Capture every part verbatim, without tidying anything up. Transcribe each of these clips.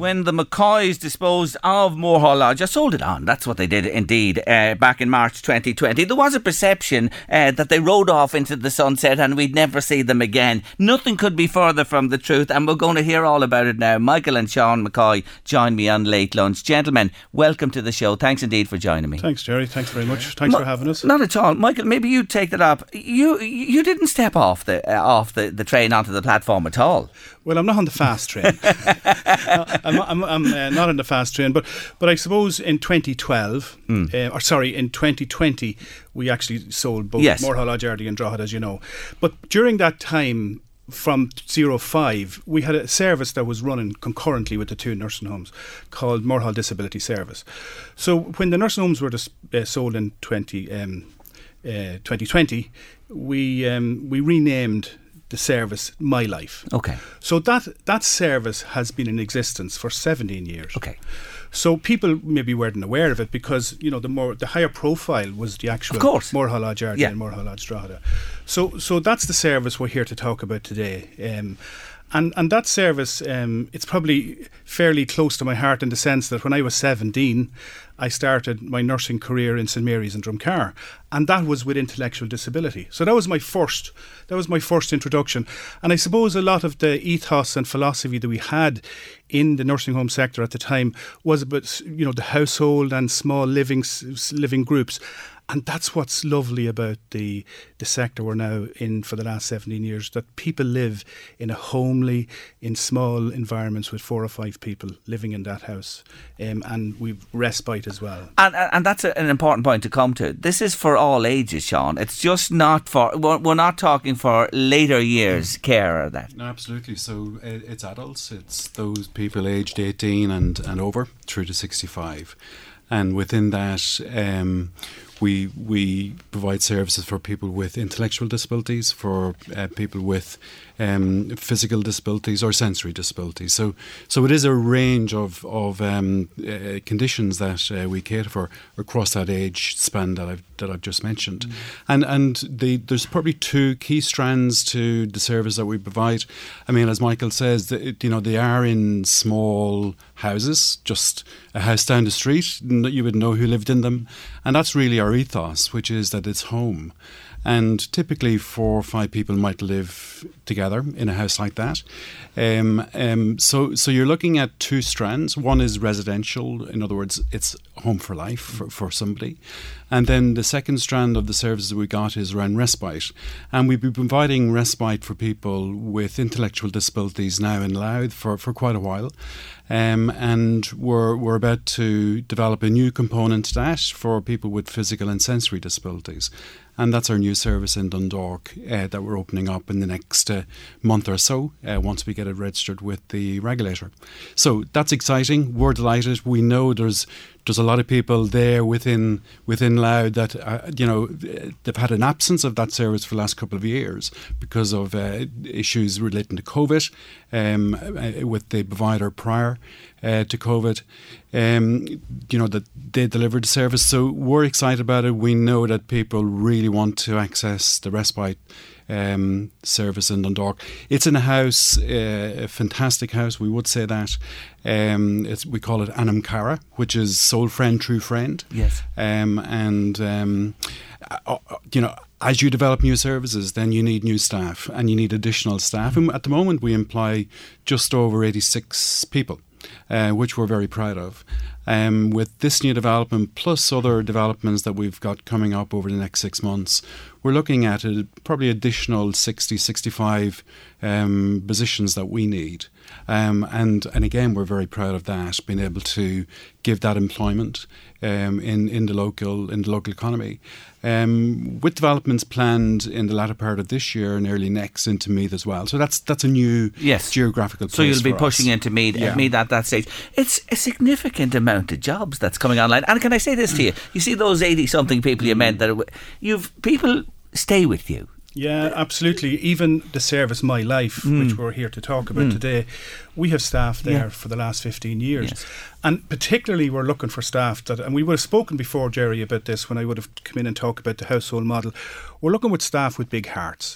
when the McCoys disposed of Moorhall Lodge, or sold it on, that's what they did indeed, uh, back in March twenty twenty. There was a perception uh, that they rode off into the sunset and we'd never see them again. Nothing could be further from the truth, and we're going to hear all about it now. Michael and Sean McCoy join me on Late Lunch. Gentlemen, welcome to the show. Thanks indeed for joining me. Thanks, Jerry. Thanks very much. Thanks Ma- for having us. Not at all. Michael, maybe you take that up. You you didn't step off the uh, off the, the train onto the platform at all. Well, I'm not on the fast train. I'm, I'm, I'm uh, not on the fast train, but but I suppose in twenty twelve, mm. uh, or sorry, in twenty twenty, we actually sold both yes. Moorhall Lodge, Ardee and Drogheda, as you know. But during that time, from zero five, we had a service that was running concurrently with the two nursing homes called Moorhall Disability Service. So when the nursing homes were dis- uh, sold in twenty, um, uh, twenty twenty, we um, we renamed the service My Life. Okay. So that that service has been in existence for seventeen years. Okay. So people maybe weren't aware of it because, you know, the more the higher profile was the actual Moorhall Lodge Ardee yeah. and Moorhall Lodge Drogheda. So so that's the service we're here to talk about today. Um, and and that service, um, it's probably fairly close to my heart in the sense that when I was seventeen, I started my nursing career in St Mary's in Drumcar, and that was with intellectual disability. So that was my first, that was my first introduction. And I suppose a lot of the ethos and philosophy that we had in the nursing home sector at the time was about, you know, the household and small living living groups. And that's what's lovely about the the sector we're now in for the last seventeen years, that people live in a homely, in small environments with four or five people living in that house. Um, and we've respite as well. And and that's a, an important point to come to. This is for all ages, Sean. It's just not for, we're, we're not talking for later years mm. care or that. No, absolutely. So it, it's adults, it's those people aged eighteen and, and over through to sixty-five. And within that, um, we we provide services for people with intellectual disabilities, for uh, people with um, physical disabilities or sensory disabilities. So so it is a range of of um, uh, conditions that uh, we cater for across that age span that I've that I've just mentioned. Mm. And and the, there's probably two key strands to the service that we provide. I mean, as Michael says, the, you know, they are in small houses, just a house down the street. You would know who lived in them, and that's really our ethos, which is that it's home. And typically four or five people might live together in a house like that. Um, um, so so you're looking at two strands. One is residential, in other words, it's home for life for, for somebody. And then the second strand of the services we got is around respite. And we've been providing respite for people with intellectual disabilities now in Louth for, for quite a while. Um, and we're we're about to develop a new component to that for people with physical and sensory disabilities. And that's our new service in Dundalk uh, that we're opening up in the next uh, month or so, uh, once we get it registered with the regulator. So that's exciting. We're delighted. We know there's there's a lot of people there within within Louth that, uh, you know, they've had an absence of that service for the last couple of years because of uh, issues relating to COVID um, uh, with the provider prior uh, to COVID. Um, you know, that they delivered the service. So we're excited about it. We know that people really want to access the respite um, service in Dundalk. It's in a house, uh, a fantastic house, we would say that. Um, it's, we call it Anam Cara, which is soul friend, true friend. Yes. Um, and, um, uh, you know, as you develop new services, then you need new staff and you need additional staff. And at the moment, we employ just over eighty-six people. Uh, which we're very proud of. Um, with this new development, plus other developments that we've got coming up over the next six months, we're looking at a, probably additional sixty, sixty-five um, positions that we need. Um, and, and again, we're very proud of that, being able to give that employment um, in, in the local in the local economy. Um, with developments planned in the latter part of this year and early next into Meath as well. So that's that's a new yes. geographical place. So you'll be for pushing us. into Meath, yeah. uh, Meath at that stage. It's a significant amount of jobs that's coming online. And can I say this to you? You see those eighty-something people you meant, that you've people stay with you. Yeah, absolutely. Even the service My Life, mm. which we're here to talk about mm. today, we have staff there yeah. for the last fifteen years. Yes. And particularly we're looking for staff that, and we would have spoken before, Jerry, about this when I would have come in and talked about the household model. We're looking with staff with big hearts.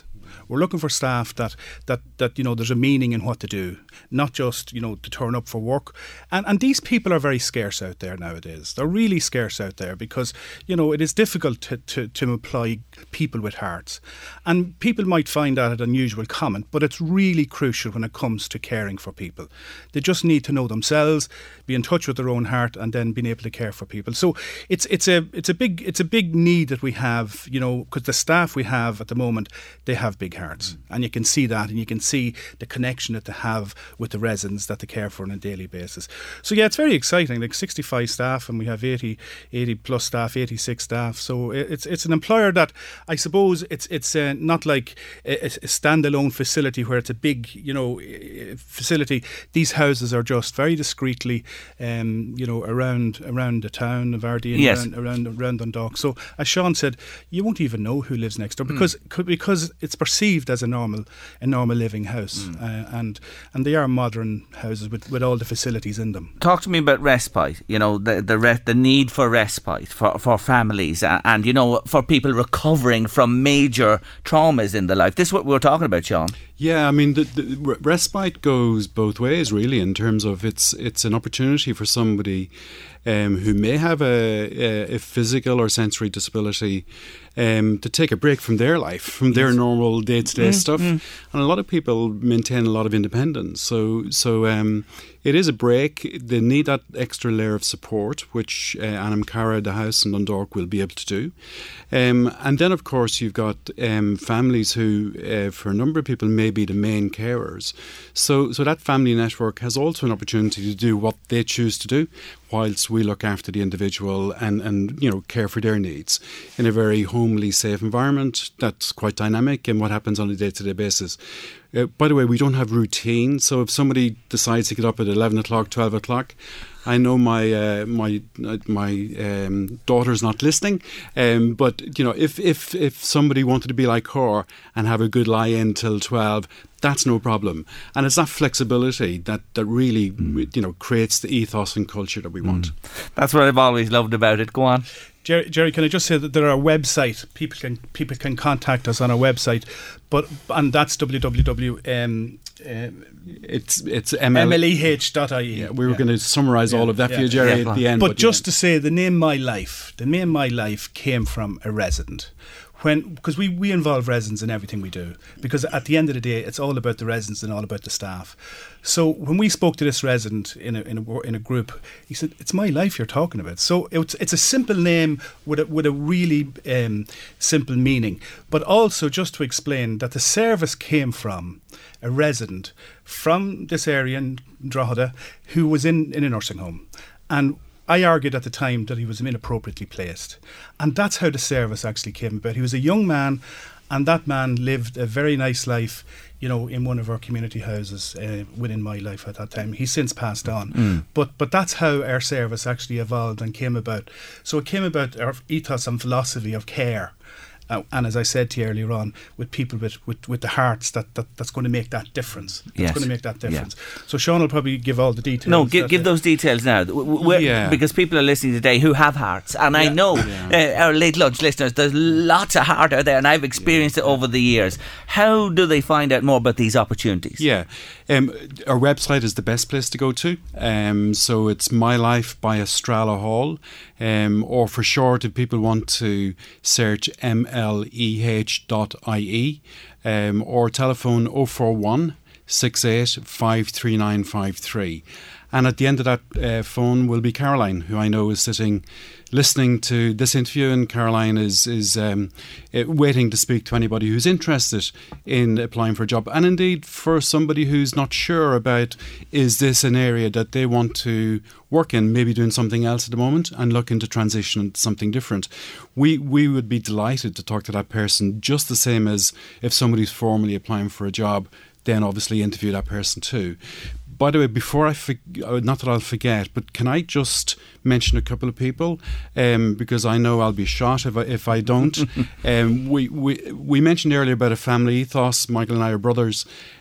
We're looking for staff that that that you know there's a meaning in what they do, not just you know to turn up for work. And and these people are very scarce out there nowadays. They're really scarce out there because you know it is difficult to to, to employ people with hearts, and people might find that an unusual comment, but it's really crucial when it comes to caring for people. They just need to know themselves, be in touch with their own heart, and then being able to care for people. So it's it's a it's a big it's a big need that we have, you know, because the staff we have at the moment, they have big hearts, mm. and you can see that, and you can see the connection that they have with the residents that they care for on a daily basis. So yeah, it's very exciting. Like sixty-five staff, and we have eighty, eighty plus staff, eighty-six staff. So it's it's an employer that I suppose it's it's uh, not like a, a standalone facility where it's a big you know facility. These houses are just very discreetly, um, you know, around around the town of Ardee and yes. around, around around Dundalk. So as Sean said, you won't even know who lives next door because mm. because it's perceived as a normal a normal living house, mm. uh, and and they are modern houses with, with all the facilities in them. Talk to me about respite. You know the the re- the need for respite for for families and, and you know for people recovering from major traumas in their life. This is what we were talking about, Sean. Yeah, I mean, the, the respite goes both ways, really, in terms of it's it's an opportunity for somebody um, who may have a, a, a physical or sensory disability um, to take a break from their life, from their yes. normal day-to-day mm, stuff. Mm. And a lot of people maintain a lot of independence. So, so um, it is a break. They need that extra layer of support, which uh, Anam Cara, the house in Dundalk, will be able to do. Um, and then, of course, you've got um, families who, uh, for a number of people, may be the main carers. So, so that family network has also an opportunity to do what they choose to do, whilst we look after the individual and, and you know care for their needs in a very homely, safe environment that's quite dynamic in what happens on a day-to-day basis. Uh, by the way, we don't have routine, so if somebody decides to get up at eleven o'clock, twelve o'clock, I know my uh, my uh, my um, daughter's not listening, um, but you know if, if if somebody wanted to be like her and have a good lie-in till twelve, that's no problem. And it's that flexibility that, that really mm. you know creates the ethos and culture that we mm. want. That's what I've always loved about it. Go on. Jerry, Jerry, can I just say that there are a website, people can people can contact us on our website, but and that's www. Um, uh, it's it's M L E H dot I E. Yeah, we were yeah. going to summarise yeah. all of that yeah. for you, Jerry, yeah. at the end. But, but just yeah. to say, the name My Life, the name My Life came from a resident. When, because we, we involve residents in everything we do, because at the end of the day it's all about the residents and all about the staff. So when we spoke to this resident in a in a, in a group, he said, "It's my life you're talking about." So it's it's a simple name with a, with a really um, simple meaning, but also just to explain that the service came from a resident from this area in Drogheda who was in, in a nursing home, and I argued at the time that he was inappropriately placed. And that's how the service actually came about. He was a young man, and that man lived a very nice life, you know, in one of our community houses uh, within My Life at that time. He's since passed on. Mm. But but that's how our service actually evolved and came about. So it came about our ethos and philosophy of care. Uh, and as I said to you earlier on, with people with, with, with the hearts, that, that that's going to make that difference. That's yes. going to make that difference. Yeah. So Sean will probably give all the details. No, give, give those details now. We're, yeah. Because people are listening today who have hearts. And yeah. I know yeah. uh, our Late Lunch listeners, there's lots of heart out there, and I've experienced yeah. it over the years. How do they find out more about these opportunities? Yeah. Um, our website is the best place to go to. Um, so it's My Life by Estrella Hall. Um, or for short, if people want to search M L E H dot I E um, or telephone oh four one, six eight, five three nine five three. And at the end of that uh, phone will be Caroline, who I know is sitting listening to this interview, and Caroline is is um, uh, waiting to speak to anybody who's interested in applying for a job, and indeed for somebody who's not sure about is this an area that they want to work in, maybe doing something else at the moment and looking to transition into something different. We we would be delighted to talk to that person, just the same as if somebody's formally applying for a job, then obviously interview that person too. By the way, before I forget, not that I'll forget, but can I just mention a couple of people? Um, because I know I'll be shot if I, if I don't. um, we, we we mentioned earlier about a family ethos. Michael and I are brothers.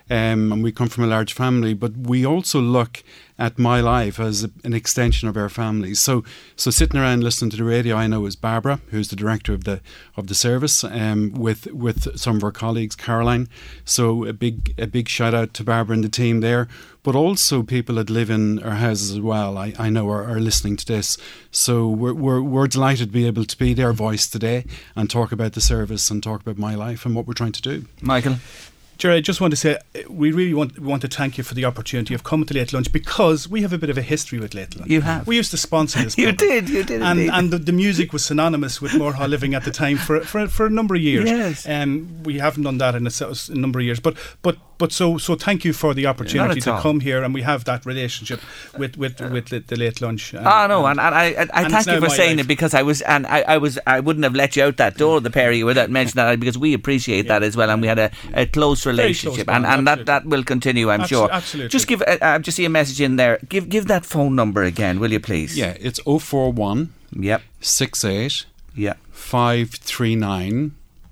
um, and we come from a large family, but we also look at My Life as a, an extension of our family. So, so sitting around listening to the radio, I know is Barbara, who's the director of the of the service, um, with with some of our colleagues, Caroline. So a big a big shout out to Barbara and the team there. But also people that live in our houses as well, I, I know are, are listening to this. So we're, we're we're delighted to be able to be their voice today and talk about the service and talk about My Life and what we're trying to do. Michael? Jerry, I just want to say we really want want to thank you for the opportunity of coming to Late Lunch, because we have a bit of a history with Late Lunch. You have. We used to sponsor this. You did, you did. And indeed. and the, the music was synonymous with Moorhall Living at the time for for, for a number of years. Yes. Um, we haven't done that in a, a number of years, but but. But so so thank you for the opportunity to all. come here, and we have that relationship with with, with the, the Late Lunch. And, oh no, and, and I, I, I and thank you for saying life. it, because I was and I, I was I wouldn't have let you out that door, the pair of you, without mentioning that, because we appreciate yeah. that as well, and we had a, a close relationship, close and, bond, and that, that will continue, I'm Absol- sure. Absolutely. Just give uh, I've just see a message in there. Give give that phone number again, will you please? Yeah, it's oh four one Yep. six eight Yep. five three nine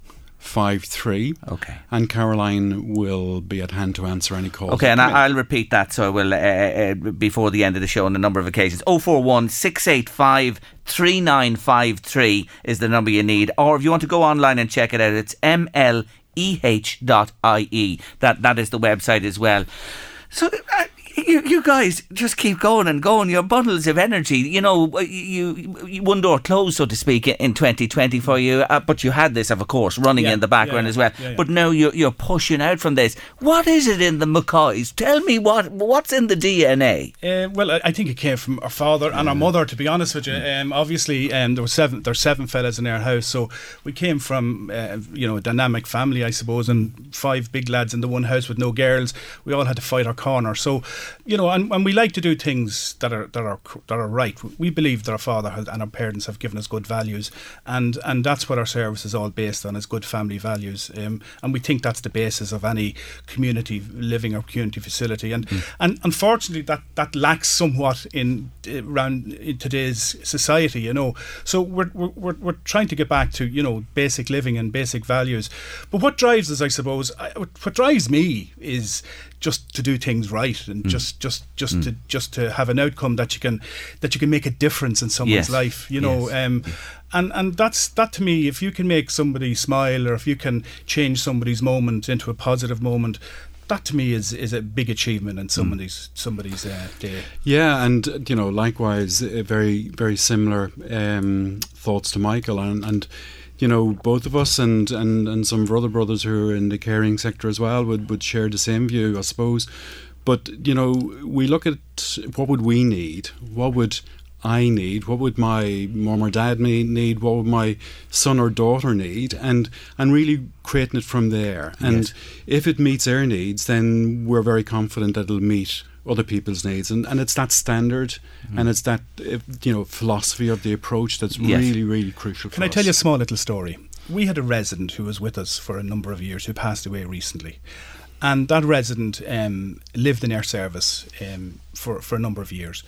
five three. Okay. And Caroline will be at hand to answer any calls. Okay, and I, I'll repeat that, so I will uh, uh, before the end of the show on a number of occasions. oh four one six eight five three nine five three is the number you need, or if you want to go online and check it out, it's m l e h dot i e. That that is the website as well. So. Uh, You, you guys just keep going and going. Your bundles of energy. You know, you, you one door closed, so to speak, in twenty twenty for you. Uh, but you had this, of course, running yeah, in the background yeah, as well. Yeah, yeah. But now you're you're pushing out from this. What is it in the McCoys? Tell me what what's in the D N A. Uh, well, I, I think it came from our father and our mother. To be honest with you, um, obviously, um, there were seven. There were seven fellas in our house, so we came from uh, you know a dynamic family, I suppose, and five big lads in the one house with no girls. We all had to fight our corner. So, you know, and, and we like to do things that are that are that are right. We believe that our father has, and our parents have given us good values, and and that's what our service is all based on, is good family values. Um, and we think that's the basis of any community living or community facility. And mm. and unfortunately, that, that lacks somewhat in uh, around in today's society. You know, so we're we're we're trying to get back to you know basic living and basic values. But what drives us, I suppose, I, what drives me is just to do things right, and mm. just just just mm. to just to have an outcome that you can that you can make a difference in someone's yes. life, you know. Yes. Um, and and that's that to me. If you can make somebody smile, or if you can change somebody's moment into a positive moment, that to me is, is a big achievement in somebody's mm. somebody's uh, day. Yeah, and you know, likewise, uh, very very similar um, thoughts to Michael, and. and you know, both of us and, and, and some of our other brothers who are in the caring sector as well would, would share the same view, I suppose. But, you know, we look at what would we need? What would I need? What would my mum or dad need? What would my son or daughter need? And and really creating it from there. And yes. if it meets our needs, then we're very confident that it'll meet other people's needs, and and it's that standard mm. and it's that you know philosophy of the approach that's yes. really really crucial for Can I us. tell you a small little story? We had a resident who was with us for a number of years who passed away recently, and that resident um, lived in our service um, for for a number of years,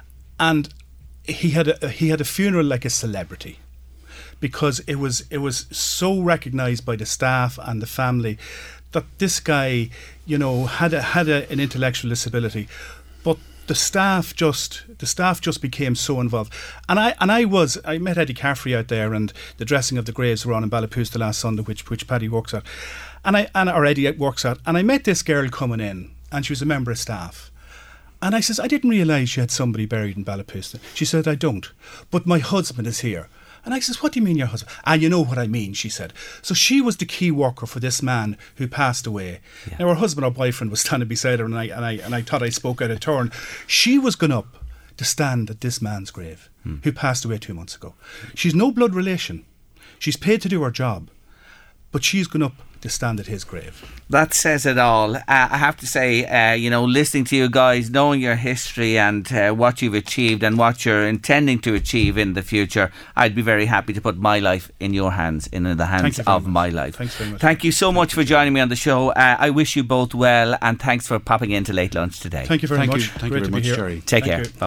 and he had a, he had a funeral like a celebrity, because it was it was so recognised by the staff and the family that this guy, you know, had a, had a, an intellectual disability, but the staff just the staff just became so involved. And I and I was I met Eddie Caffrey out there, and the dressing of the graves were on in Ballapoosta last Sunday, which which Paddy works at, and I and or Eddie works at, and I met this girl coming in, and she was a member of staff. And I says, I didn't realise you had somebody buried in Ballapoosta. She said, I don't, but my husband is here. And I says, what do you mean your husband? Ah, you know what I mean, she said. So she was the key worker for this man who passed away. Yeah. Now her husband or boyfriend was standing beside her, and I and I and I thought I spoke out of turn. She was going up to stand at this man's grave, hmm. who passed away two months ago. She's no blood relation. She's paid to do her job, but she's going up to stand at his grave. That says it all. Uh, I have to say, uh, you know, listening to you guys, knowing your history and uh, what you've achieved and what you're intending to achieve in the future, I'd be very happy to put my life in your hands, in the hands of much. My Life. Thanks very much. Thank you so much for joining me on the show. Uh, I wish you both well, and thanks for popping into Late Lunch today. Thank you very Thank much. You. Thank Great you very much, here. Jerry. Take Thank care. You. Bye.